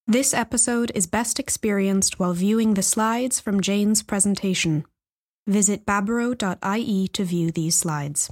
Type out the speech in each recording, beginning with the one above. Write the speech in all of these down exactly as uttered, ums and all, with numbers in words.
This episode is best experienced while viewing the slides from Jane's presentation. Visit babaro dot I E to view these slides.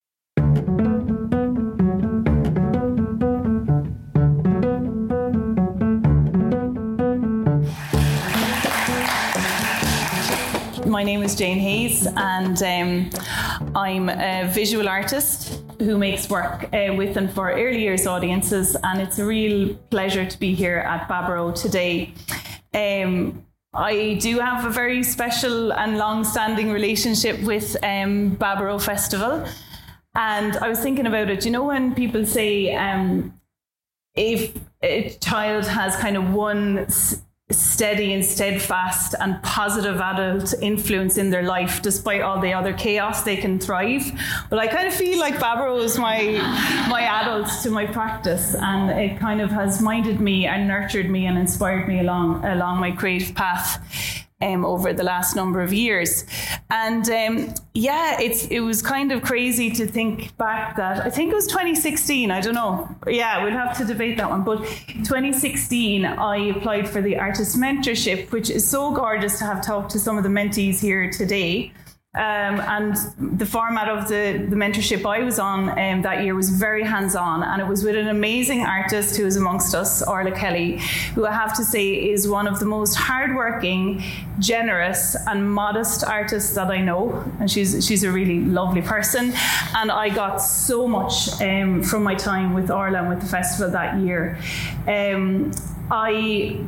My name is Jane Hayes, and um, I'm a visual artist who makes work uh, with and for early years audiences, and it's a real pleasure to be here at Babaro today. Um, I do have a very special and long-standing relationship with um, Babaro Festival, and I was thinking about it. You know, when people say um, if a child has kind of one s- steady and steadfast and positive adult influence in their life, despite all the other chaos, they can thrive. Well, I kind of feel like Babaro is my my adult to my practice, and it kind of has minded me and nurtured me and inspired me along along my creative path um, over the last number of years. And um, yeah, it's it was kind of crazy to think back that I think it was twenty sixteen. I don't know. Yeah, we'll have to debate that one. But twenty sixteen, I applied for the artist mentorship, which is so gorgeous to have talked to some of the mentees here today. Um, and the format of the, the mentorship I was on um, that year was very hands-on, and it was with an amazing artist who is amongst us, Orla Kelly, who I have to say is one of the most hardworking, generous and modest artists that I know, and she's she's a really lovely person. And I got so much um, from my time with Orla and with the festival that year. Um, I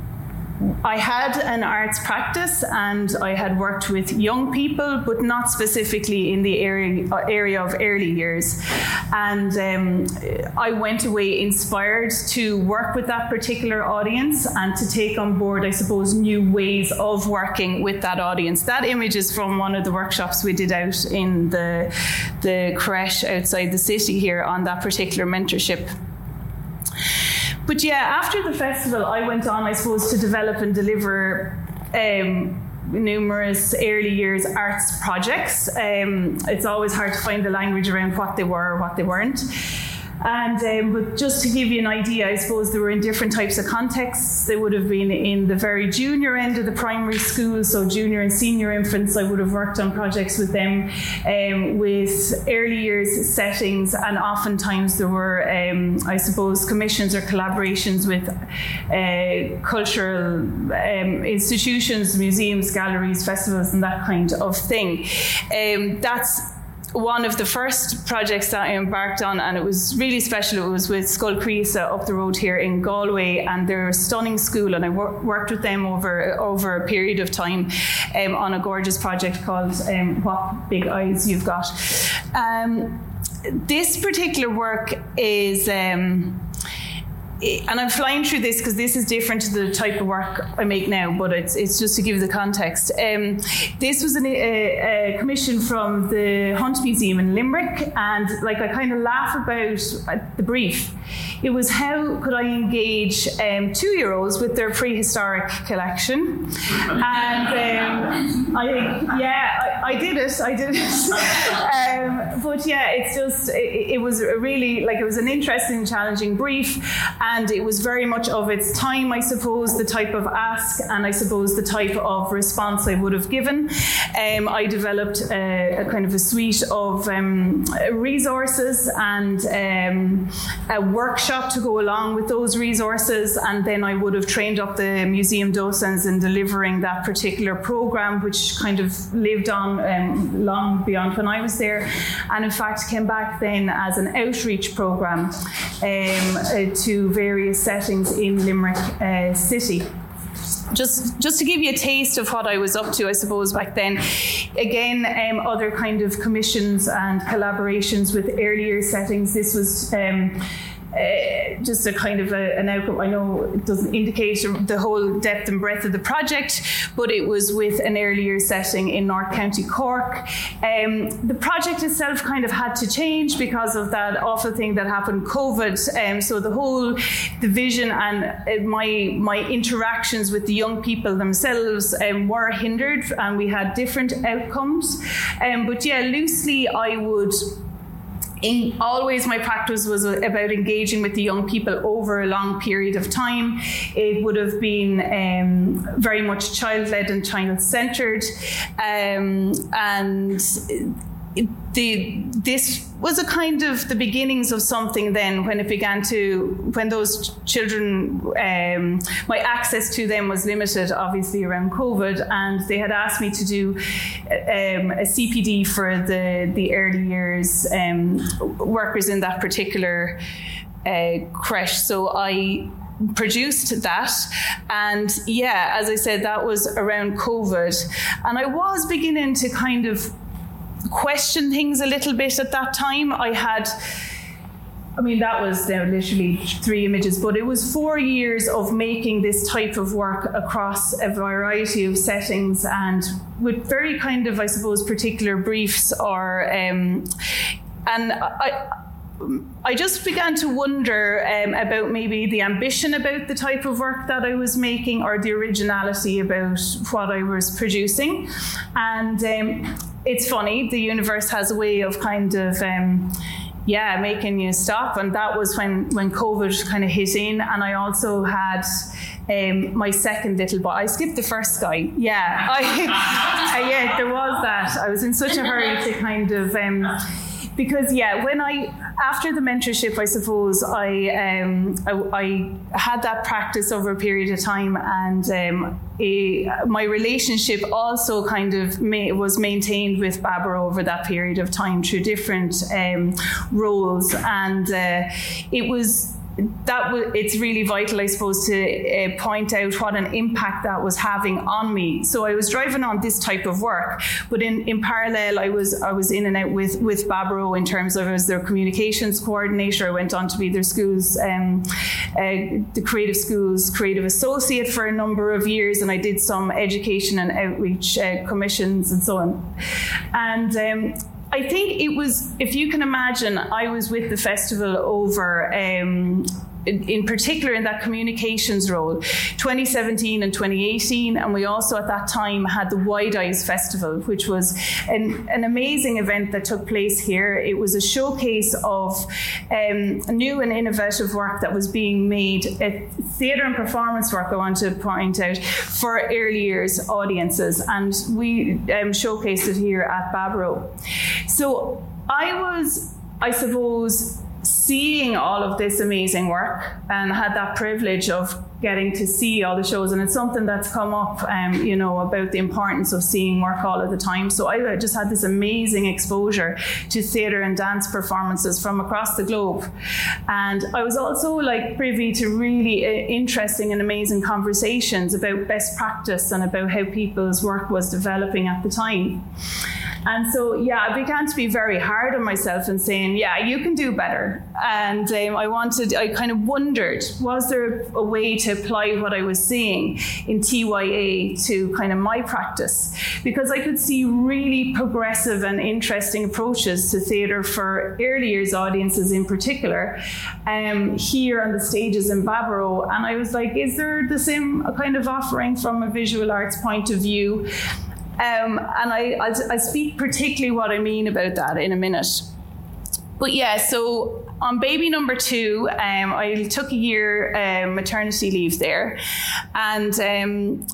I had an arts practice, and I had worked with young people, but not specifically in the area, area of early years. And um, I went away inspired to work with that particular audience and to take on board, I suppose, new ways of working with that audience. That image is from one of the workshops we did out in the, the creche outside the city here on that particular mentorship. But yeah, after the festival, I went on, I suppose, to develop and deliver um, numerous early years arts projects. Um, it's always hard to find the language around what they were or what they weren't. And um, but just to give you an idea, I suppose they were in different types of contexts. They would have been in the very junior end of the primary school, so junior and senior infants. I would have worked on projects with them, um, with early years settings, and oftentimes there were, um, I suppose, commissions or collaborations with uh, cultural um, institutions, museums, galleries, festivals, and that kind of thing. Um, that's one of the first projects that I embarked on, and it was really special. It was with Scoil Chríosa up the road here in Galway, and they're a stunning school, and I wor- worked with them over over a period of time um, on a gorgeous project called um, What Big Eyes You've Got. Um, this particular work is... Um, And I'm flying through this because this is different to the type of work I make now, but it's it's just to give the context. Um, this was an, a, a commission from the Hunt Museum in Limerick, and like I kind of laugh about the brief. It was how could I engage um, two-year-olds with their prehistoric collection, and um, I yeah I, I did it I did it. um, but yeah, it's just it, it was a really like it was an interesting, challenging brief. And it was very much of its time, I suppose, the type of ask and I suppose the type of response I would have given. Um, I developed a, a kind of a suite of um, resources and um, a workshop to go along with those resources. And then I would have trained up the museum docents in delivering that particular program, which kind of lived on um, long beyond when I was there. And in fact, came back then as an outreach program um, uh, to various settings in Limerick uh, City. Just, just to give you a taste of what I was up to, I suppose, back then. Again, um, other kind of commissions and collaborations with earlier settings. This was um, uh, just a kind of a, an outcome. I know it doesn't indicate the whole depth and breadth of the project, but it was with an earlier setting in North County Cork. Um, the project itself kind of had to change because of that awful thing that happened, COVID. Um, so the whole, the vision and uh, my my interactions with the young people themselves um, were hindered, and we had different outcomes. Um, but yeah, loosely I would In, always my practice was about engaging with the young people over a long period of time. It would have been um, very much child-led and child-centred, um, and the this was a kind of the beginnings of something then, when it began to, when those children, um, my access to them was limited, obviously around COVID, and they had asked me to do um, a C P D for the, the early years um, workers in that particular uh, creche. So I produced that, and yeah, as I said, that was around COVID, and I was beginning to kind of question things a little bit at that time. I had, I mean, that was uh, literally three images, but it was four years of making this type of work across a variety of settings, and with very kind of, I suppose, particular briefs, or um, and I I just began to wonder um, about maybe the ambition about the type of work that I was making, or the originality about what I was producing. And um, it's funny, the universe has a way of kind of, um, yeah, making you stop. And that was when, when COVID kind of hit in. And I also had um, my second little boy. I skipped the first guy. Yeah, I, uh, yeah, there was that. I was in such a hurry to kind of, um, because yeah, when I, after the mentorship, I suppose, I, um, I, I had that practice over a period of time, and um, a, my relationship also kind of ma- was maintained with Barbara over that period of time through different um, roles, and uh, it was, that was, it's really vital, I suppose, to uh, point out what an impact that was having on me. So I was driving on this type of work, but in, in parallel, I was I was in and out with with Barbaro in terms of, as their communications coordinator. I went on to be their schools, um, uh, the creative schools creative associate for a number of years, and I did some education and outreach uh, commissions and so on. And um, I think it was, if you can imagine, I was with the festival over, um, in, in particular in that communications role, twenty seventeen and twenty eighteen, and we also at that time had the Wide Eyes Festival, which was an, an amazing event that took place here. It was a showcase of um, new and innovative work that was being made, uh, theatre and performance work, I want to point out, for early years audiences, and we um, showcased it here at Barbaro. So I was, I suppose, seeing all of this amazing work, and had that privilege of getting to see all the shows, and it's something that's come up, um, you know, about the importance of seeing work all of the time. So I just had this amazing exposure to theatre and dance performances from across the globe, and I was also like privy to really uh, interesting and amazing conversations about best practice and about how people's work was developing at the time. And so, yeah, I began to be very hard on myself and saying, yeah, you can do better. And um, I wanted, I kind of wondered, was there a way to apply what I was seeing in T Y A to kind of my practice? Because I could see really progressive and interesting approaches to theatre for early years audiences in particular, um, here on the stages in Barbaro. And I was like, is there the same kind of offering from a visual arts point of view? Um, and I, I'll, I'll speak particularly what I mean about that in a minute. But yeah, so on baby number two, um, I took a year um, maternity leave there. And um,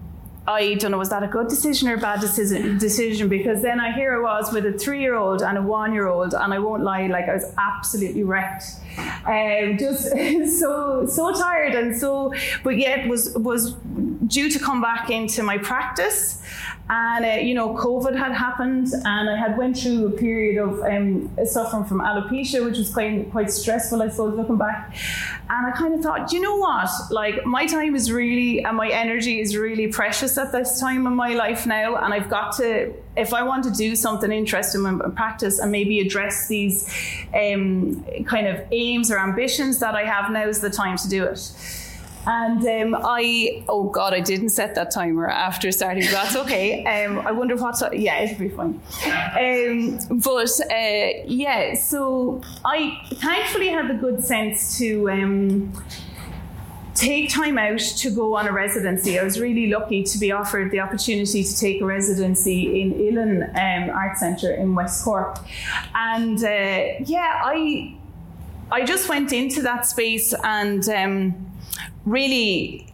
I don't know, was that a good decision or a bad decision? decision? Because then I here I was with a three-year-old and a one-year-old, and I won't lie, like I was absolutely wrecked. Um, just so so tired, and so, but yet was was due to come back into my practice. And uh, you know, COVID had happened, and I had went through a period of um, suffering from alopecia, which was quite quite stressful, I suppose, looking back. And I kind of thought, you know what? Like, my time is really, and my energy is really precious at this time in my life now, and I've got to, if I want to do something interesting in my practice and maybe address these um, kind of aims or ambitions that I have, now's the time to do it. And um, I, oh God, I didn't set that timer after starting, but that's okay. Um, I wonder what, yeah, it'll be fine. Um, but uh, yeah, so I thankfully had the good sense to um, take time out to go on a residency. I was really lucky to be offered the opportunity to take a residency in Uillinn um, Art Centre in West Cork. And uh, yeah, I I just went into that space and um, really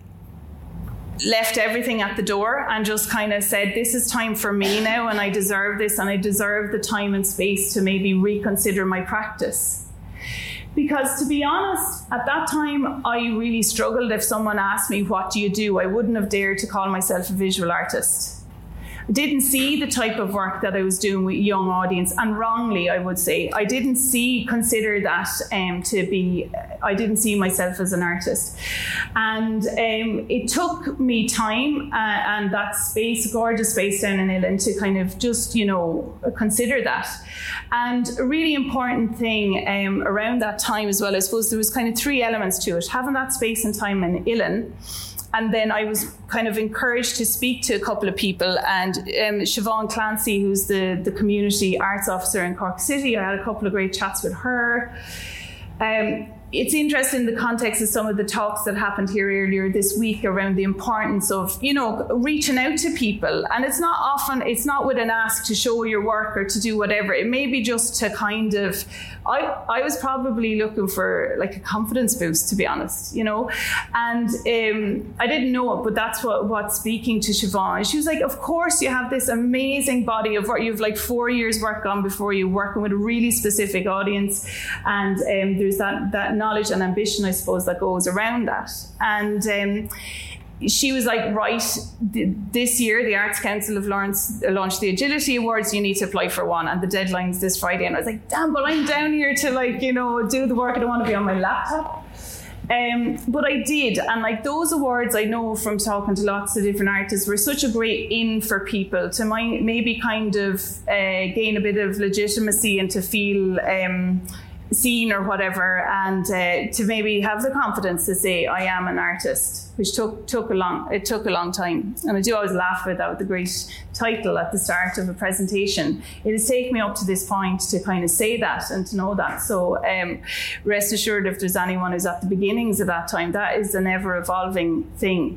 left everything at the door and just kind of said, this is time for me now, and I deserve this, and I deserve the time and space to maybe reconsider my practice. Because to be honest, at that time, I really struggled. If someone asked me, what do you do? I wouldn't have dared to call myself a visual artist. I didn't see the type of work that I was doing with young audience, and wrongly, I would say. I didn't see, consider that um, to be, I didn't see myself as an artist. And um, it took me time uh, and that space, gorgeous space down in Uillinn, to kind of just, you know, consider that. And a really important thing um, around that time as well, I suppose there was kind of three elements to it. Having that space and time in Uillinn, and then I was kind of encouraged to speak to a couple of people, and um, Siobhan Clancy, who's the, the community arts officer in Cork City, I had a couple of great chats with her. Um, it's interesting in the context of some of the talks that happened here earlier this week around the importance of, you know, reaching out to people. And it's not often, it's not with an ask to show your work or to do whatever. It may be just to kind of, I, I was probably looking for like a confidence boost, to be honest, you know, and um, I didn't know it, but that's what, what speaking to Siobhan, she was like, of course you have this amazing body of work. You've like four years work on before you, working with a really specific audience. And um, there's that, that knowledge and ambition, I suppose, that goes around that. And um, she was like, right, th- this year the Arts Council have launched, launched the Agility Awards, you need to apply for one, and the deadline's this Friday. And I was like, damn, but I'm down here to like, you know, do the work, I don't want to be on my laptop. Um, but I did, and like those awards, I know from talking to lots of different artists, were such a great in for people to my, maybe kind of uh, gain a bit of legitimacy and to feel um, seen or whatever, and uh, to maybe have the confidence to say I am an artist, which took took a long it took a long time. And I do always laugh about that with the great title at the start of a presentation. It has taken me up to this point to kind of say that and to know that. So um, rest assured, if there's anyone who's at the beginnings of that time, that is an ever evolving thing.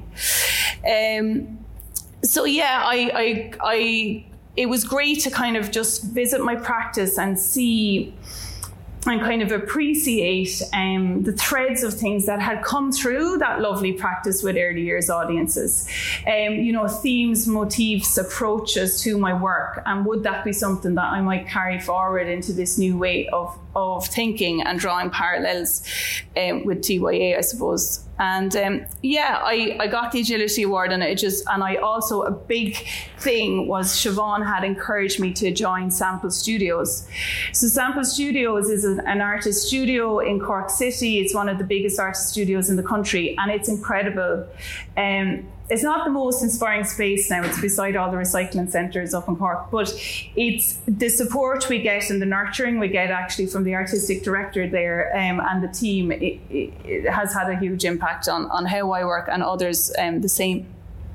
Um, so yeah, I, I I it was great to kind of just visit my practice and see and kind of appreciate um, the threads of things that had come through that lovely practice with early years audiences. Um, you know, themes, motifs, approaches to my work, and would that be something that I might carry forward into this new way of, of thinking and drawing parallels um, with T Y A, I suppose. And um, yeah, I, I got the Agility Award, and it just, and I also, a big thing was Siobhan had encouraged me to join Sample Studios. So Sample Studios is an, an artist studio in Cork City. It's one of the biggest artist studios in the country, and it's incredible. Um, It's not the most inspiring space now. It's beside all the recycling centres up in Cork. But it's the support we get and the nurturing we get actually from the artistic director there um, and the team. It, it, it has had a huge impact on, on how I work, and others um, the same.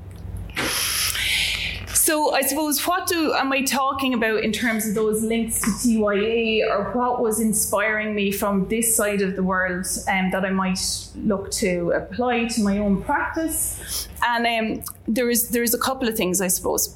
So I suppose, what do am I talking about in terms of those links to T Y A, or what was inspiring me from this side of the world um, that I might look to apply to my own practice? And um, there is there is a couple of things, I suppose.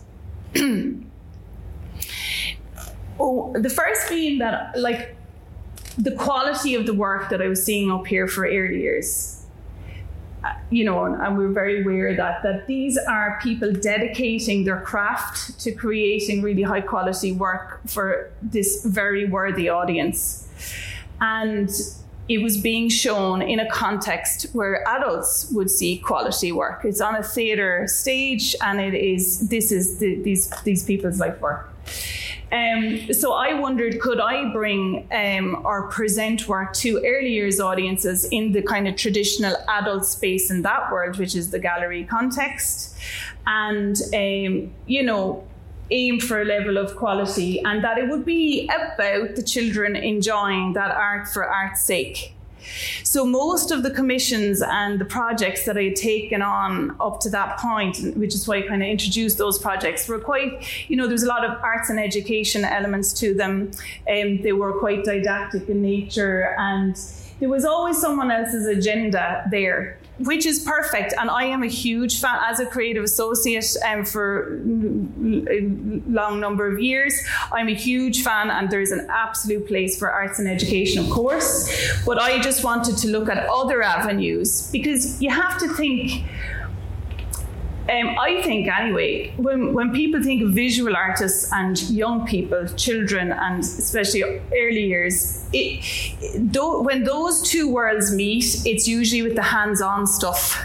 Oh, the first being that, like, the quality of the work that I was seeing up here for early years. You know, and we're very aware that that these are people dedicating their craft to creating really high quality work for this very worthy audience. And it was being shown in a context where adults would see quality work. It's on a theatre stage, and it is this is the, these these people's life work. Um, so I wondered, could I bring um, or present work to early years audiences in the kind of traditional adult space in that world, which is the gallery context, and um, you know, aim for a level of quality, and that it would be about the children enjoying that art for art's sake. So most of the commissions and the projects that I had taken on up to that point, which is why I kind of introduced those projects, were quite, you know, there's a lot of arts and education elements to them. Um, they were quite didactic in nature, and there was always someone else's agenda there. which is perfect. And I am a huge fan as a creative associate um, for a long number of years. I'm a huge fan, and there's an absolute place for arts and education, of course. But I just wanted to look at other avenues, because you have to think, Um, I think anyway, when, when people think of visual artists and young people, children, and especially early years, it, it, though, when those two worlds meet, it's usually with the hands-on stuff.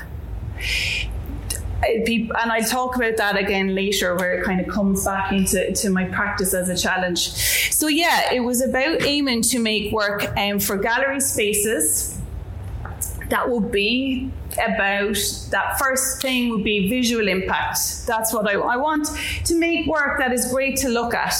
And I'll talk about that again later, where it kind of comes back into to my practice as a challenge. So yeah, it was about aiming to make work um, for gallery spaces that would be about, that first thing would be visual impact. That's what I, I want to make work that is great to look at.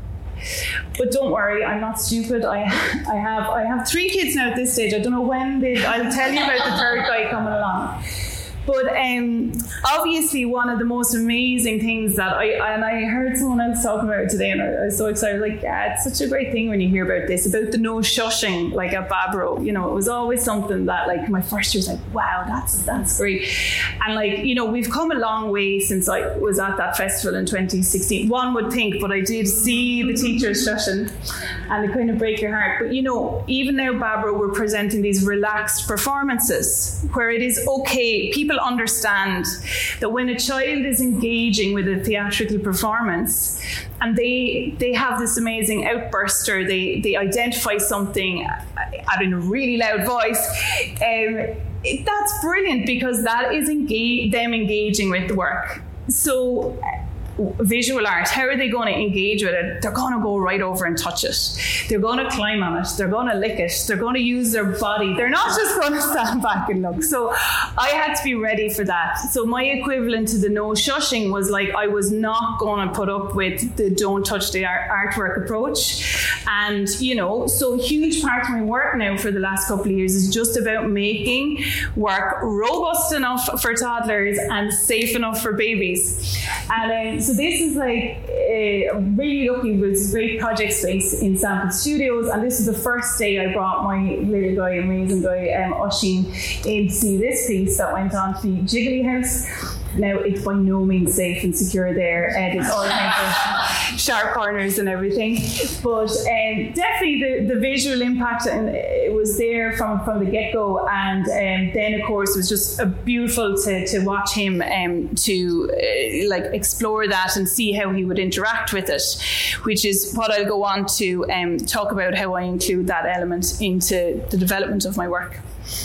But don't worry, I'm not stupid. I I have I have three kids now at this stage. I don't know when they, I'll tell you about the third guy coming along. But um, obviously one of the most amazing things that I, and I heard someone else talking about it today, and I, I was so excited, like, yeah, it's such a great thing when you hear about this, about the no shushing, like at Barbaro. You know, it was always something that, like, my first year was like, wow, that's that's great. And like, you know, we've come a long way since I was at that festival in twenty sixteen. One would think, but I did see the teachers shushing, and it kind of break your heart. But you know, even now Barbaro, we're presenting these relaxed performances where it is okay. People understand that when a child is engaging with a theatrical performance and they they have this amazing outburst, or they, they identify something at a really loud voice, um, it, that's brilliant, because that is engage, them engaging with the work. So visual art, how are they going to engage with it? They're going to go right over and touch it. They're going to climb on it. They're going to lick it. They're going to use their body. They're not just going to stand back and look. So I had to be ready for that. So my equivalent to the no shushing was like, I was not going to put up with the don't touch the art- artwork approach. And, you know, so a huge part of my work now for the last couple of years is just about making work robust enough for toddlers and safe enough for babies. And uh, so this is like uh, really lucky with this great project space in Sample Studios, and this is the first day I brought my little guy, amazing guy, um, Oisín, in to see this piece that went on to the Jiggly House. Now, it's by no means safe and secure there, and it's all kinds of sharp corners and everything. But um, definitely the, the visual impact, and it was there from, from the get-go. And um, then, of course, it was just uh, beautiful to, to watch him um, to uh, like explore that and see how he would interact with it, which is what I'll go on to um, talk about, how I include that element into the development of my work.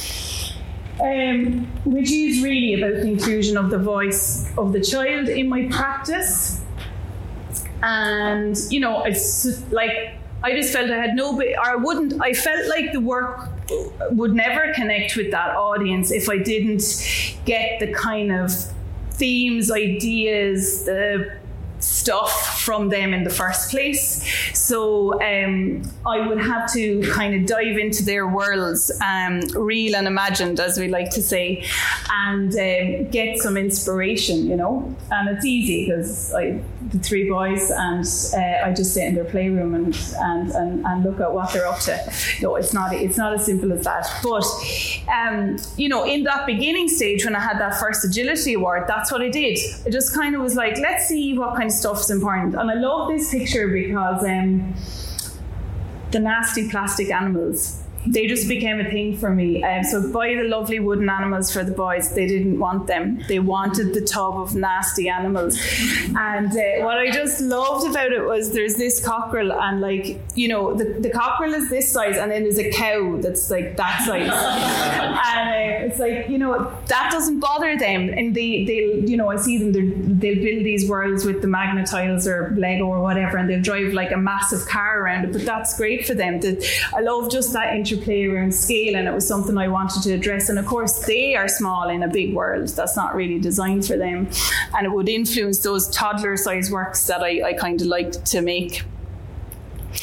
Um, which is really about the inclusion of the voice of the child in my practice. And, you know, it's like, I just felt I had no, or I wouldn't, I felt like the work would never connect with that audience if I didn't get the kind of themes, ideas, the stuff from them in the first place. So um, I would have to kind of dive into their worlds, um, real and imagined, as we like to say, and um, get some inspiration, you know. And it's easy because I the three boys, and uh, I just sit in their playroom and, and and and look at what they're up to. No, it's not it's not as simple as that. But um, you know, in that beginning stage when I had that first agility award, that's what I did. I just kind of was like, let's see what kind of stuff is important. And I love this picture because um, the nasty plastic animals, they just became a thing for me. Um, so buy the lovely wooden animals for the boys. They didn't want them. They wanted the tub of nasty animals. And uh, what I just loved about it was there's this cockerel, and like, you know, the, the cockerel is this size, and then there's a cow that's like that size. And uh, it's like, you know, that doesn't bother them. And they, they you know, I see them, they'll build these worlds with the Magna tiles or Lego or whatever, and they'll drive like a massive car around it. But that's great for them. The, I love just that inter play around scale, and it was something I wanted to address. And of course they are small in a big world that's not really designed for them, and it would influence those toddler size works that I, I kind of like to make.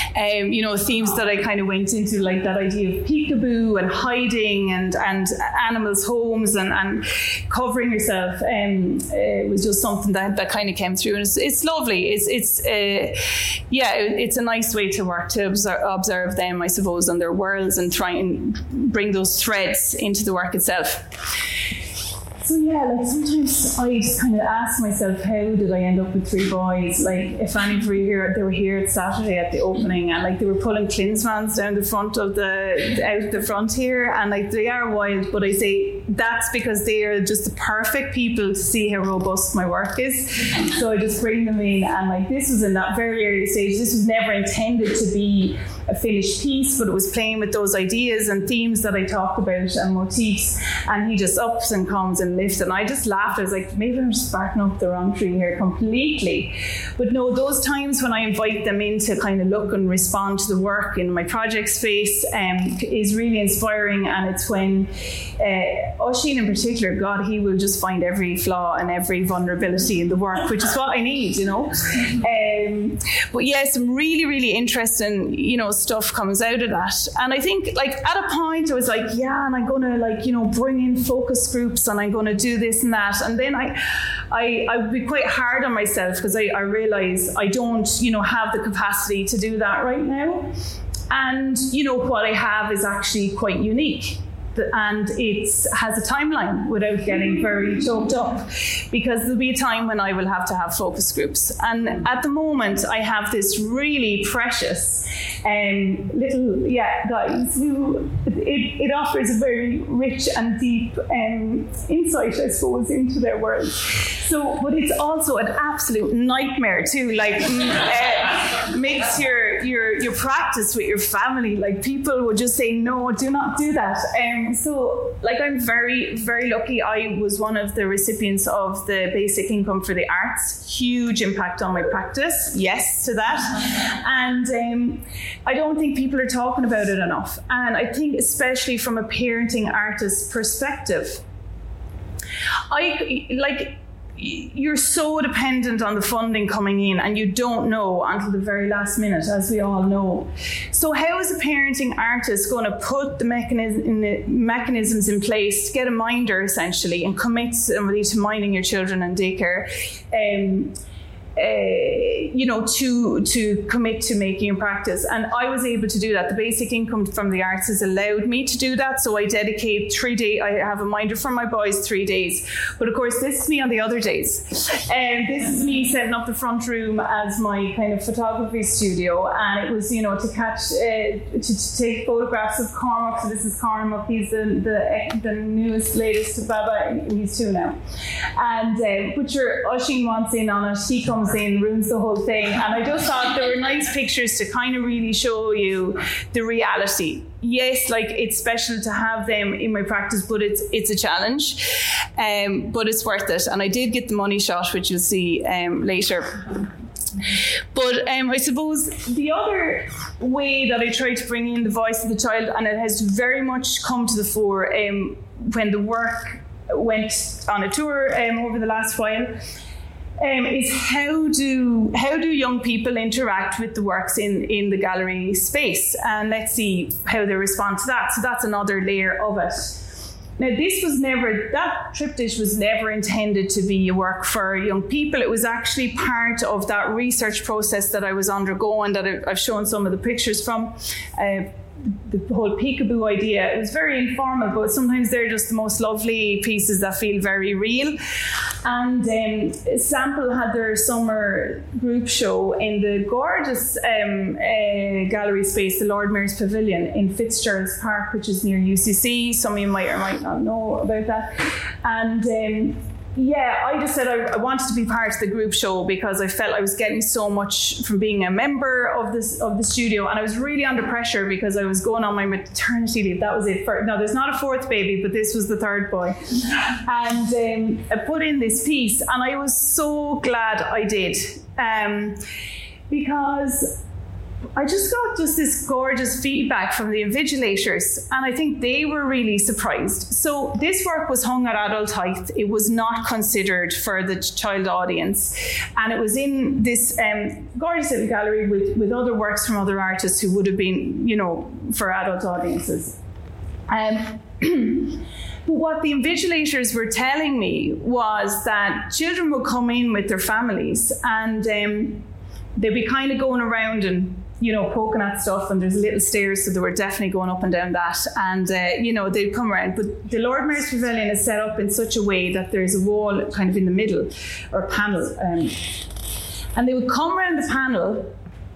um, you know, themes that I kind of went into, like that idea of peekaboo and hiding and, and animals' homes and, and covering yourself um, uh, was just something that, that kind of came through. And it's, it's lovely. It's, it's uh, yeah, it, it's a nice way to work, to observe, observe them, I suppose, and their worlds and try and bring those threads into the work itself. So yeah, like sometimes I just kind of ask myself, how did I end up with three boys? Like, if any of you here, they were here at Saturday at the opening, and like they were pulling Klinsmans down the front of the, out the front here, and like they are wild, but I say that's because they are just the perfect people to see how robust my work is. So I just bring them in, and like this was in that very early stage. This was never intended to be a finished piece, but it was playing with those ideas and themes that I talked about and motifs, and he just ups and comes and lifts, and I just laughed. I was like, maybe I'm just barking up the wrong tree here completely. But no, those times when I invite them in to kind of look and respond to the work in my project space um, is really inspiring, and it's when uh, Oisín in particular, God, he will just find every flaw and every vulnerability in the work, which is what I need, you know. Um, but yeah, some really, really interesting, you know, stuff comes out of that. And I think, like, at a point I was like, yeah, and I'm going to, like, you know, bring in focus groups and I'm going to do this and that. And then I I, I would be quite hard on myself because I, I realise I don't, you know, have the capacity to do that right now. And, you know, what I have is actually quite unique. And it has a timeline without getting very choked up, because there'll be a time when I will have to have focus groups. And at the moment, I have this really precious um, little, yeah, guys who it, it offers a very rich and deep um, insight, I suppose, into their world. So, but it's also an absolute nightmare too. Like, uh, makes your your your practice with your family. Like, people would just say, no, do not do that. Um, So, like, I'm very, very lucky. I was one of the recipients of the basic income for the arts. Huge impact on my practice. Yes to that. And um, I don't think people are talking about it enough. And I think especially from a parenting artist perspective, I like... you're so dependent on the funding coming in, and you don't know until the very last minute, as we all know. So how is a parenting artist going to put the, mechanism, the mechanisms in place to get a minder, essentially, and commit somebody to minding your children in daycare, um, uh, you know, to to commit to making a practice? And I was able to do that. The basic income from the arts has allowed me to do that. So I dedicate three days. I have a minder for my boys three days. But of course, this is me on the other days. And um, this is me setting up the front room as my kind of photography studio. And it was, you know, to catch, uh, to, to take photographs of Cormac. So this is Cormac. He's the the, the newest, latest Baba. He's two now. And uh, but your Oisín wants in on it. She comes in, ruins the whole thing. And I just thought there were nice pictures to kind of really show you the reality. Yes, like, it's special to have them in my practice, but it's it's a challenge, um, but it's worth it. And I did get the money shot, which you'll see um, later. But um, I suppose the other way that I try to bring in the voice of the child, and it has very much come to the fore um, when the work went on a tour um, over the last while, Um, is how do how do young people interact with the works in, in the gallery space? And let's see how they respond to that. So that's another layer of it. Now, this was never, that triptych was never intended to be a work for young people. It was actually part of that research process that I was undergoing, that I've shown some of the pictures from. Uh, the whole peekaboo idea, it was very informal, but sometimes they're just the most lovely pieces that feel very real. And um, Sample had their summer group show in the gorgeous um, uh, gallery space, the Lord Mayor's Pavilion in Fitzgerald's Park, which is near U C C. Some of you might or might not know about that. And um, yeah, I just said I, I wanted to be part of the group show because I felt I was getting so much from being a member of this of the studio, and I was really under pressure because I was going on my maternity leave. That was it. For, no, there's not a fourth baby, but this was the third boy. And um, I put in this piece, and I was so glad I did, um, because I just got just this gorgeous feedback from the invigilators, and I think they were really surprised. So this work was hung at adult height. It was not considered for the child audience, and it was in this um, gorgeous little gallery with, with other works from other artists who would have been, you know, for adult audiences. Um, But what the invigilators were telling me was that children would come in with their families, and um, they'd be kind of going around and, you know, poking at stuff, and there's little stairs, so they were definitely going up and down that. And, uh, you know, they'd come around. But the Lord Mayor's Pavilion is set up in such a way that there's a wall kind of in the middle, or a panel. Um, and they would come around the panel,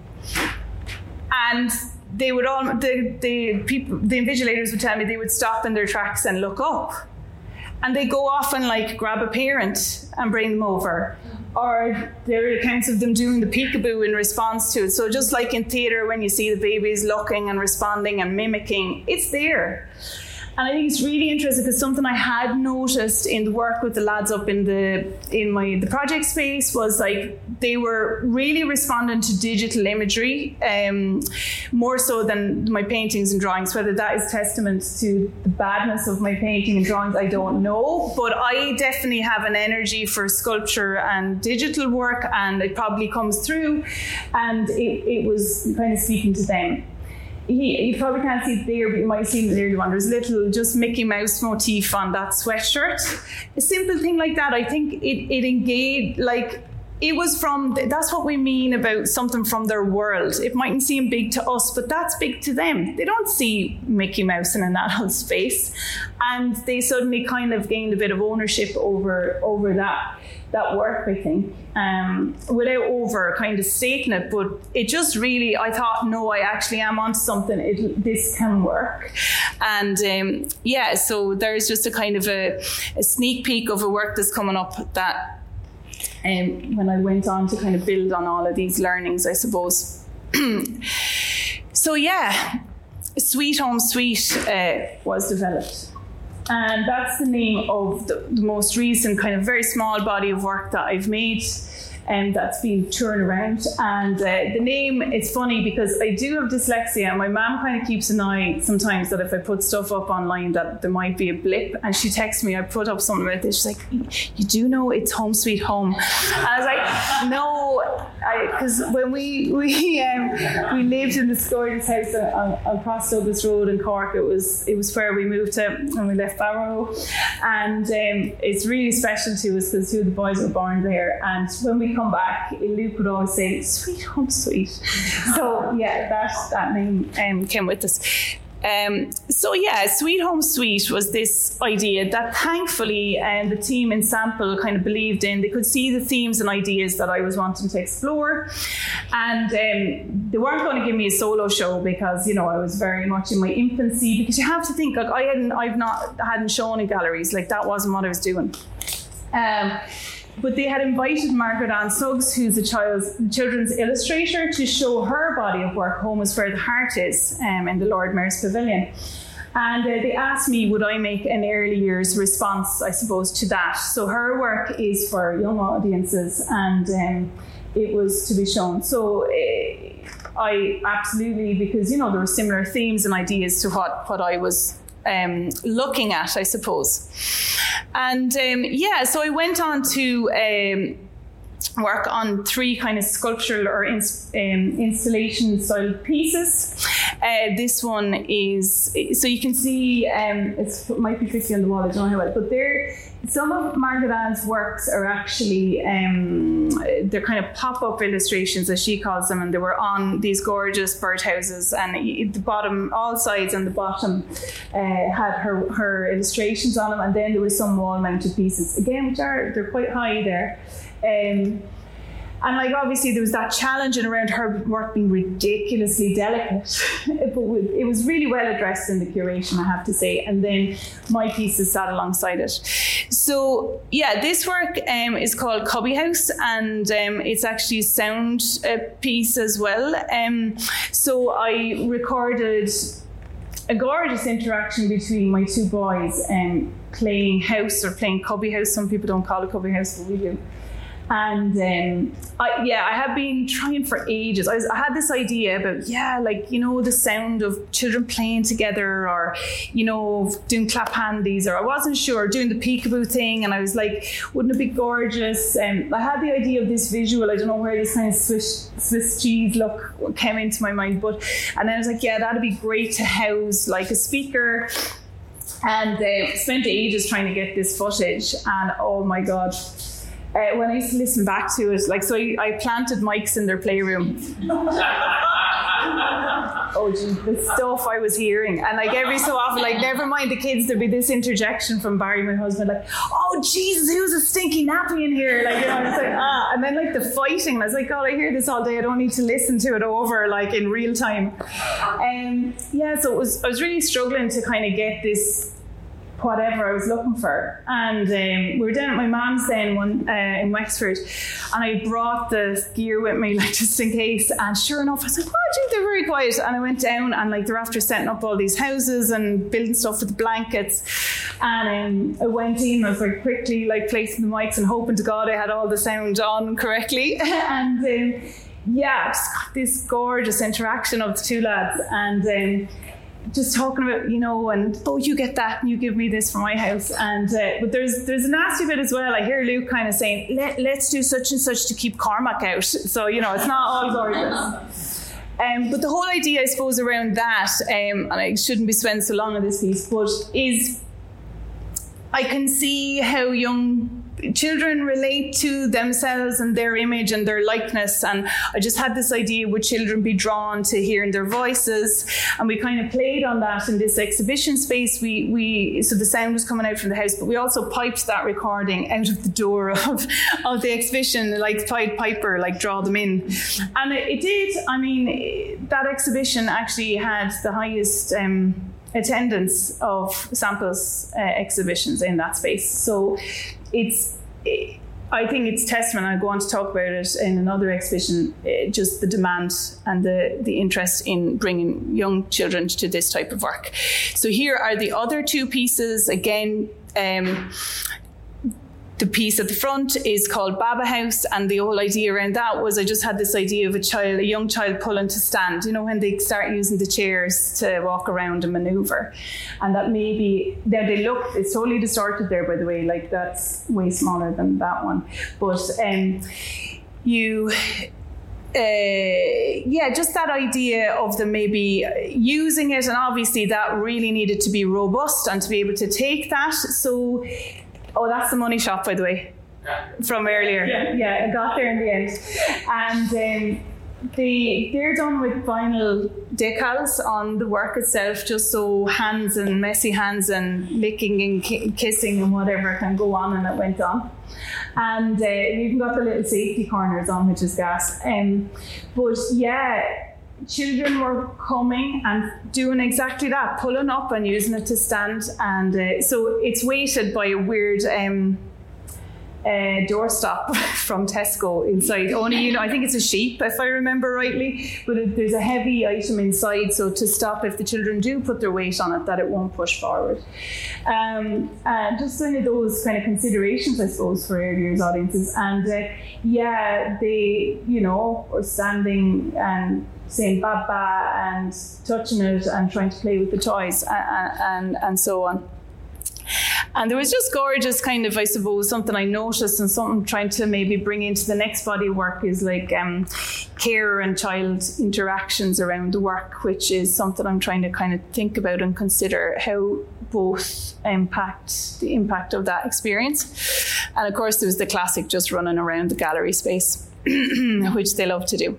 and they would all, the, the people, the invigilators would tell me they would stop in their tracks and look up. And they go off and like grab a parent and bring them over. Or there are accounts of them doing the peekaboo in response to it. So just like in theatre, when you see the babies looking and responding and mimicking, it's there. And I think it's really interesting because something I had noticed in the work with the lads up in the in my the project space was like they were really responding to digital imagery um, more so than my paintings and drawings. Whether that is testament to the badness of my painting and drawings, I don't know. But I definitely have an energy for sculpture and digital work, and it probably comes through. And it, it was kind of speaking to them. He, you probably can't see it there, but you might see it there. There's a little just Mickey Mouse motif on that sweatshirt. A simple thing like that, I think it, it engaged, like, it was from, that's what we mean about something from their world. It mightn't seem big to us, but that's big to them. They don't see Mickey Mouse in an adult space. And they suddenly kind of gained a bit of ownership over, over that. that work, I think, um, without over kind of stating it, but it just really, I thought, no, I actually am onto something, it, this can work. And um, yeah, so there's just a kind of a, a sneak peek of a work that's coming up that um, when I went on to kind of build on all of these learnings, I suppose. So yeah, Sweet Home Sweet uh, was developed. And that's the name of the, the most recent kind of very small body of work that I've made, and that's been turned around. And uh, the name, it's funny because I do have dyslexia, and my mum kind of keeps an eye sometimes that if I put stuff up online that there might be a blip, and she texts me, I put up something about this, she's like, you do know it's Home Sweet Home? And I was like, no, because when we we um, we lived in this gorgeous house on, on Cross Douglas Road in Cork, it was it was where we moved to when we left Barrow, and um, it's really special to us because two of the boys were born there. And when we come back, Luke would always say, "Sweet Home Sweet." So yeah, that that name um, came with us. Um, so yeah, Sweet Home Sweet was this idea that thankfully um, the team in Sample kind of believed in. They could see the themes and ideas that I was wanting to explore, and um, they weren't going to give me a solo show because, you know, I was very much in my infancy. Because you have to think, like, I hadn't, I've not hadn't shown in galleries, like that wasn't what I was doing. Um, But they had invited Margaret Ann Suggs, who's a child's, children's illustrator, to show her body of work, Home is Where the Heart Is, um, in the Lord Mayor's Pavilion. And uh, they asked me, would I make an early years response, I suppose, to that. So her work is for young audiences, and um, it was to be shown. So uh, I absolutely, because, you know, there were similar themes and ideas to what, what I was um, looking at, I suppose. And um, yeah, so I went on to um, work on three kind of sculptural or ins- um, installation style pieces. Uh, this one is, so you can see, um, it's, it might be tricky on the wall, I don't know how well, but there, some of Margaret Ann's works are actually, um, they're kind of pop-up illustrations, as she calls them, and they were on these gorgeous birdhouses, and the bottom, all sides and the bottom uh, had her, her illustrations on them, and then there were some wall-mounted pieces, again, which are, they're quite high there. Um, And like obviously there was that challenge and around her work being ridiculously delicate, but it was really well addressed in the curation, I have to say. And then my pieces sat alongside it. So yeah, this work um, is called Cubby House, and um, it's actually a sound uh, piece as well. Um, so I recorded a gorgeous interaction between my two boys um, playing house or playing cubby house. Some people don't call it cubby house, but we do. And um, I, yeah, I have been trying for ages. I, was, I had this idea about, yeah, like, you know, the sound of children playing together, or, you know, doing clap handies, or I wasn't sure, doing the peekaboo thing. And I was like, wouldn't it be gorgeous? And um, I had the idea of this visual. I don't know where this kind of Swiss, Swiss cheese look came into my mind. But, and then I was like, yeah, that'd be great to house like a speaker. And uh, spent ages trying to get this footage. And oh my God. Uh, when I used to listen back to it, like, so I, I planted mics in their playroom. Oh, gee, the stuff I was hearing. And like every so often, like, never mind the kids, there'd be this interjection from Barry, my husband, like, oh, Jesus, who's a stinky nappy in here? Like, you know, it's like, ah. And then like the fighting, I was like, God, I hear this all day. I don't need to listen to it over, like, in real time. Um, yeah, so it was, I was really struggling to kind of get this, whatever I was looking for. And um, we were down at my mum's then one uh, in Wexford, and I brought the gear with me, like, just in case. And sure enough, I was like, oh, gee, they're very quiet. And I went down, and like they're after setting up all these houses and building stuff with the blankets. And um, I went in, I was like quickly like placing the mics and hoping to God I had all the sound on correctly. and um, yeah, just got this gorgeous interaction of the two lads. And um, just talking about, you know, and oh, you get that and you give me this for my house. And uh, but there's there's a nasty bit as well. I hear Luke kind of saying, Let, let's do such and such to keep Cormac out. So, you know, it's not all gorgeous. Um, but the whole idea, I suppose, around that, um, and I shouldn't be spending so long on this piece, but is I can see how young children relate to themselves and their image and their likeness. And I just had this idea, would children be drawn to hearing their voices? And we kind of played on that in this exhibition space. We, we so the sound was coming out from the house, but we also piped that recording out of the door of, of the exhibition, like Pied Piper, like draw them in. And it, it did. I mean, that exhibition actually had the highest um, attendance of samples uh, exhibitions in that space. So it's, it, I think it's testament, I'll go on to talk about it in another exhibition, uh, just the demand and the, the interest in bringing young children to this type of work. So here are the other two pieces. Again, um, the piece at the front is called Baba House, and the whole idea around that was I just had this idea of a child, a young child pulling to stand, you know, when they start using the chairs to walk around and maneuver. And that maybe, there they look, it's totally distorted there, by the way, like that's way smaller than that one. But um, you... Uh, yeah, just that idea of them maybe using it, and obviously that really needed to be robust and to be able to take that. So, oh, that's the money shop, by the way, yeah. From earlier. Yeah. yeah, I got there in the end. And um, they, they're done with vinyl decals on the work itself, just so hands and messy hands and licking and ki- kissing and whatever can go on, and it went on. And uh, we even got the little safety corners on, which is gas. Um, but yeah, children were coming and doing exactly that, pulling up and using it to stand. And uh, so it's weighted by a weird um, uh, doorstop from Tesco inside. Only, you know, I think it's a sheep, if I remember rightly. But it, there's a heavy item inside, so to stop if the children do put their weight on it, that it won't push forward. Um, and just kind of those kind of considerations, I suppose, for early years audiences. And uh, yeah, they, you know, were standing and saying Baba and touching it and trying to play with the toys and, and, and so on. And there was just gorgeous kind of, I suppose, something I noticed and something I'm trying to maybe bring into the next body of work is like um, carer and child interactions around the work, which is something I'm trying to kind of think about and consider how both impact, the impact of that experience. And of course, there was the classic just running around the gallery space, which they love to do.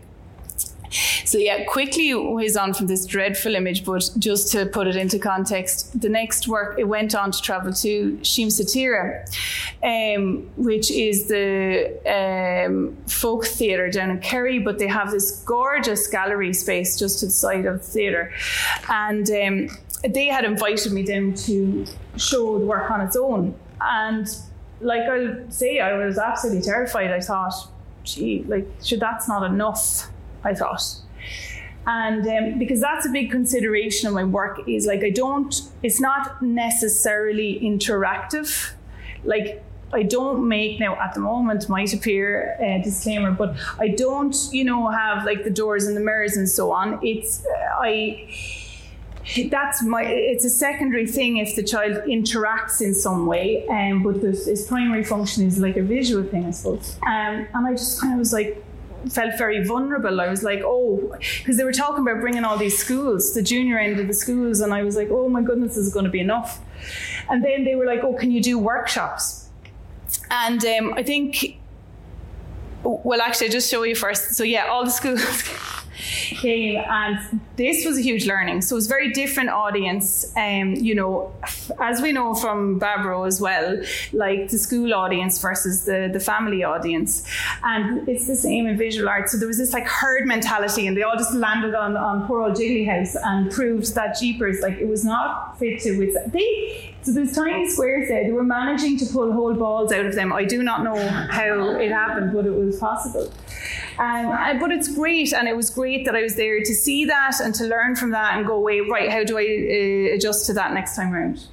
So yeah, quickly whiz on from this dreadful image, but just to put it into context, the next work, it went on to travel to Shim Satira, um, which is the um, folk theatre down in Kerry, but they have this gorgeous gallery space just to the side of the theatre. And um, they had invited me down to show the work on its own. And like I'll say, I was absolutely terrified. I thought, gee, like, sure, that's not enough. I thought. And um, because that's a big consideration of my work is like, I don't, it's not necessarily interactive. Like I don't make, now at the moment, might appear a disclaimer, but I don't, you know, have like the doors and the mirrors and so on. It's, uh, I, that's my, it's a secondary thing if the child interacts in some way, um, but this, its primary function is like a visual thing, I suppose. Um, and I just kind of was like, felt very vulnerable. I was like, oh, because they were talking about bringing all these schools, the junior end of the schools, and I was like, oh my goodness, this is going to be enough. And then they were like, oh, can you do workshops? And um, I think, well, actually, I'll just show you first. So yeah, all the schools came, and this was a huge learning. So it was a very different audience. Um, you know, as we know from Barbaro as well, like the school audience versus the, the family audience. And it's the same in visual arts. So there was this like herd mentality, and they all just landed on, on poor old Jiggly House and proved that jeepers, like it was not fit to with they. So there's tiny squares there. They were managing to pull whole balls out of them. I do not know how it happened, but it was possible. Um, but it's great, and it was great that I was there to see that and to learn from that and go away, right, how do I uh, adjust to that next time around?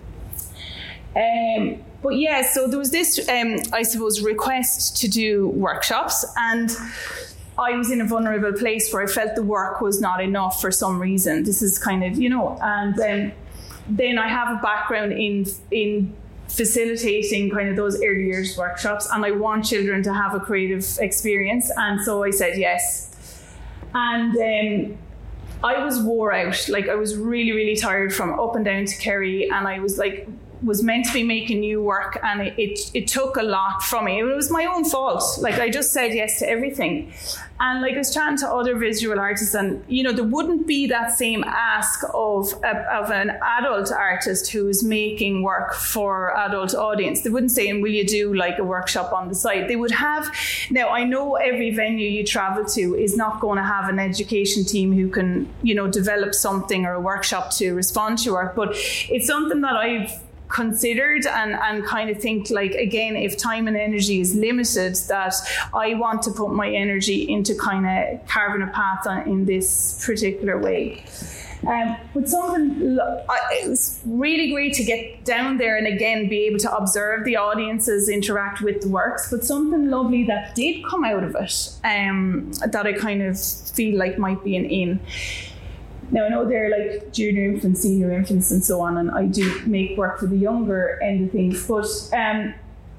Um, but yeah, so there was this, um, I suppose, request to do workshops, and I was in a vulnerable place where I felt the work was not enough for some reason. This is kind of, you know, and um, then I have a background in in facilitating kind of those early years workshops, and I want children to have a creative experience, and so I said yes. And um, I was wore out, like I was really, really tired from up and down to Kerry, and I was like, was meant to be making new work, and it, it it took a lot from me. It was my own fault. Like I just said yes to everything. And like I was chatting to other visual artists, and you know, there wouldn't be that same ask of, of an adult artist who's making work for adult audience. They wouldn't say, will you do like a workshop on the side? They would have, now I know every venue you travel to is not going to have an education team who can, you know, develop something or a workshop to respond to work, but it's something that I've considered and, and kind of think like, again, if time and energy is limited, that I want to put my energy into kind of carving a path on, in this particular way. Um, but something, it was really great to get down there and again be able to observe the audiences interact with the works, but something lovely that did come out of it um, that I kind of feel like might be an in. Now, I know they're like junior infants, senior infants, and so on, and I do make work for the younger end of things, but um,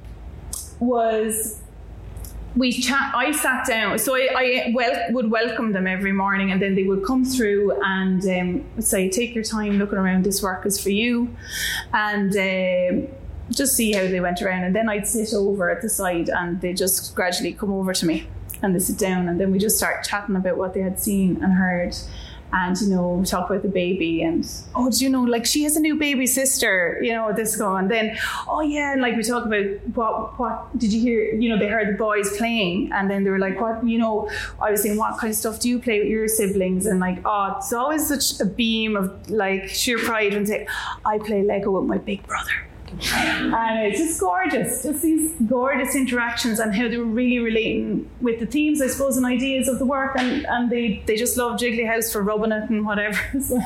was, we chat, I sat down, so I, I well, would welcome them every morning, and then they would come through and um, say, take your time looking around, this work is for you, and um, just see how they went around, and then I'd sit over at the side, and they just gradually come over to me, and they sit down, and then we just start chatting about what they had seen and heard. And, you know, we talk about the baby and, oh, do you know, like she has a new baby sister, you know, this going. And then, oh, yeah. And like we talk about what, what did you hear? You know, they heard the boys playing. And then they were like, what, you know, I was saying, what kind of stuff do you play with your siblings? And like, oh, it's always such a beam of like sheer pride when they say, I play Lego with my big brother. And it's just gorgeous, just these gorgeous interactions and how they were really relating with the themes, I suppose, and ideas of the work, and, and they, they just love Jiggly House for rubbing it and whatever.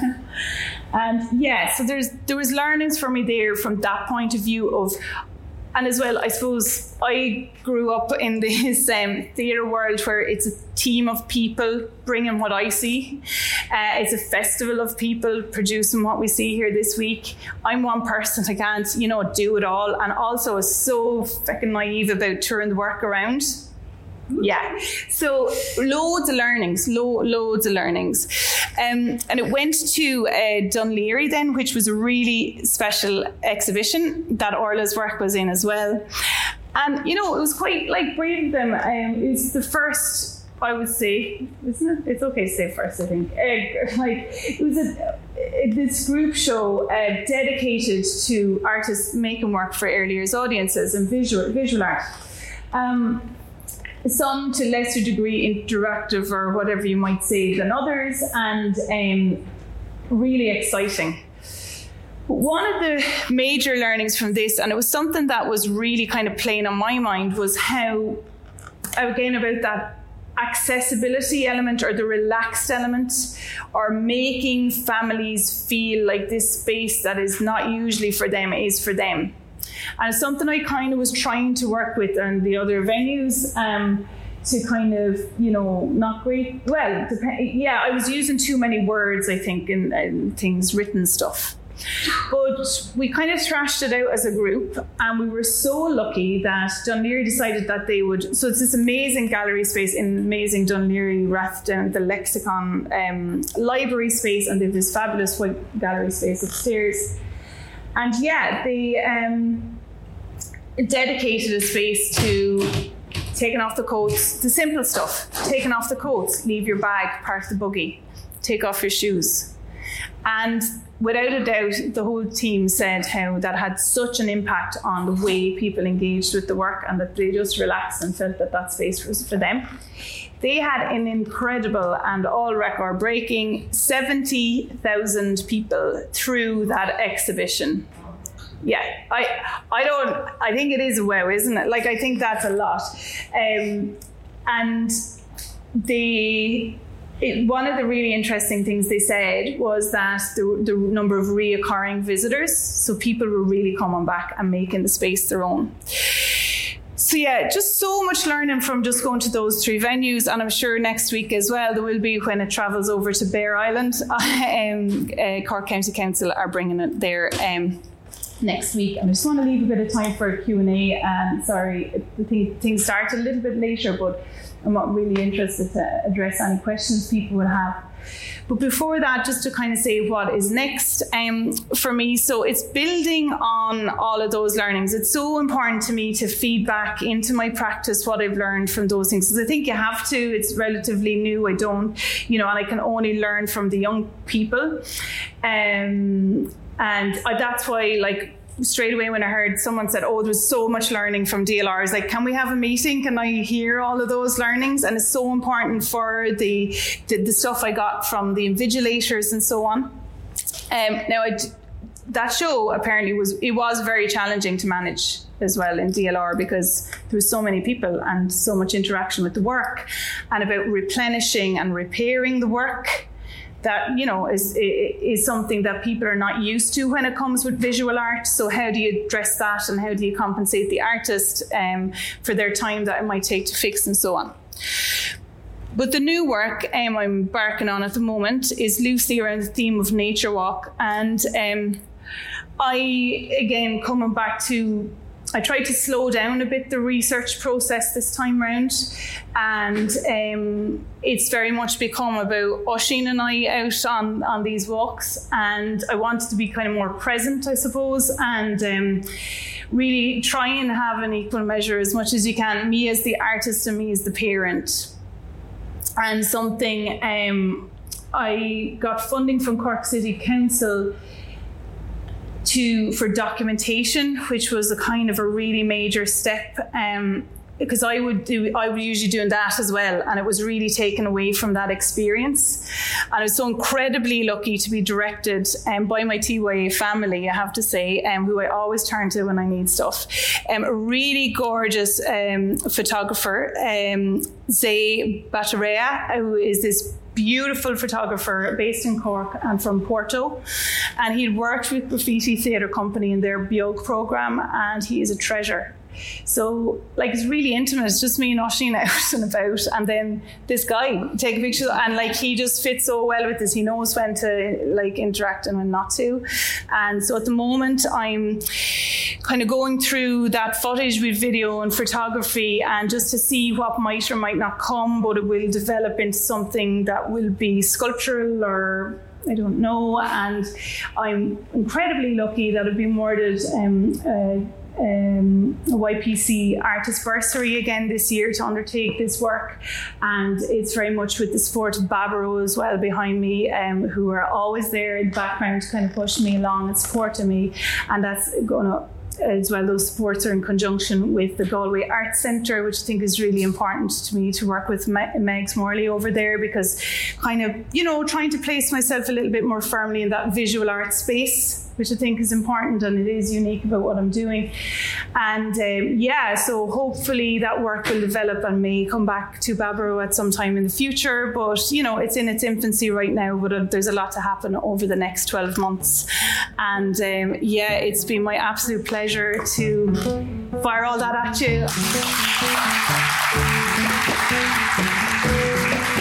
And yeah, so there's there was learnings for me there from that point of view of, and as well, I suppose I grew up in this um, theatre world where it's a team of people bringing what I see. Uh, it's a festival of people producing what we see here this week. I'm one person, I can't, you know, do it all, and also is so fucking naive about turning the work around. Yeah, so loads of learnings, lo- loads of learnings. Um, and it went to uh, Dun Laoghaire then, which was a really special exhibition that Orla's work was in as well. And, you know, it was quite like brave of them. Um, it was the first, I would say, isn't it? It's okay to say first, I think. Uh, like, it was a, a, this group show uh, dedicated to artists making work for early years audiences and visual, visual art. Um, Some to lesser degree interactive or whatever you might say than others, and um, really exciting. One of the major learnings from this, and it was something that was really kind of playing on my mind, was how, again, about that accessibility element or the relaxed element, or making families feel like this space that is not usually for them is for them. And it's something I kind of was trying to work with and the other venues um, to kind of, you know, not great, well, dep- yeah, I was using too many words, I think, in, in things, written stuff. But we kind of thrashed it out as a group, and we were so lucky that Dún Laoghaire decided that they would, so it's this amazing gallery space in amazing Dún Laoghaire Rathdown, the Lexicon um, library space, and they have this fabulous white gallery space upstairs. And yeah, they um, dedicated a space to taking off the coats, the simple stuff, taking off the coats, leave your bag, park the buggy, take off your shoes. And without a doubt, the whole team said how that had such an impact on the way people engaged with the work, and that they just relaxed and felt that that space was for them. They had an incredible and all record breaking seventy thousand people through that exhibition. Yeah, I I don't, I think it is a wow, isn't it? Like, I think that's a lot. Um, and they... It, one of the really interesting things they said was that the, the number of reoccurring visitors, so people were really coming back and making the space their own. So yeah, just so much learning from just going to those three venues, and I'm sure next week as well there will be when it travels over to Bear Island. um, uh, Cork County Council are bringing it there um, next week, and I just want to leave a bit of time for a Q and A. And sorry, I think things start a little bit later, but I'm not really interested to address any questions people will have. But before that, just to kind of say what is next um, for me. So it's building on all of those learnings. It's so important to me to feed back into my practice what I've learned from those things. Because I think you have to. It's relatively new. I don't, you know, and I can only learn from the young people. Um, and I, that's why, like, straight away when I heard someone said, oh, there was so much learning from D L R, I was like, can we have a meeting? Can I hear all of those learnings? And it's so important for the the, the stuff I got from the invigilators and so on. Um, now, I, that show apparently was, it was very challenging to manage as well in D L R, because there was so many people and so much interaction with the work, and about replenishing and repairing the work. That, you know, is is something that people are not used to when it comes with visual art. So how do you address that, and how do you compensate the artist um, for their time that it might take to fix and so on? But the new work um, I'm embarking on at the moment is loosely around the theme of nature walk. And um, I, again, coming back to, I tried to slow down a bit the research process this time round, and um, it's very much become about Oisín and I out on, on these walks, and I wanted to be kind of more present, I suppose, and um, really try and have an equal measure as much as you can, me as the artist and me as the parent. And something, um, I got funding from Cork City Council to for documentation, which was a kind of a really major step, um, because I would do I was usually doing that as well, and it was really taken away from that experience. And I was so incredibly lucky to be directed um, by my T Y A family, I have to say, um, who I always turn to when I need stuff. Um, a really gorgeous um, photographer, um, Zé Batarea, who is this beautiful photographer based in Cork and from Porto, and he'd worked with Graffiti Theatre Company in their Beag programme, and he is a treasure. So, like, it's really intimate. It's just me and Oisín out and about, and then this guy taking pictures, and like, he just fits so well with this. He knows when to like interact and when not to. And so at the moment I'm kind of going through that footage with video and photography, and just to see what might or might not come, but it will develop into something that will be sculptural, or I don't know. And I'm incredibly lucky that I've been awarded um, uh, Um, a Y P C artist bursary again this year to undertake this work, and it's very much with the support of Barbaro as well behind me, um, who are always there in the background to kind of push me along and supporting me. And that's going to, as well, those supports are in conjunction with the Galway Arts Centre, which I think is really important to me to work with Megs Morley over there, because kind of, you know, trying to place myself a little bit more firmly in that visual art space. which I think is important, and it is unique about what I'm doing. And um, yeah, so hopefully that work will develop and may come back to Barbaro at some time in the future. But, you know, it's in its infancy right now, but uh, there's a lot to happen over the next twelve months. And um, yeah, it's been my absolute pleasure to fire all that at you.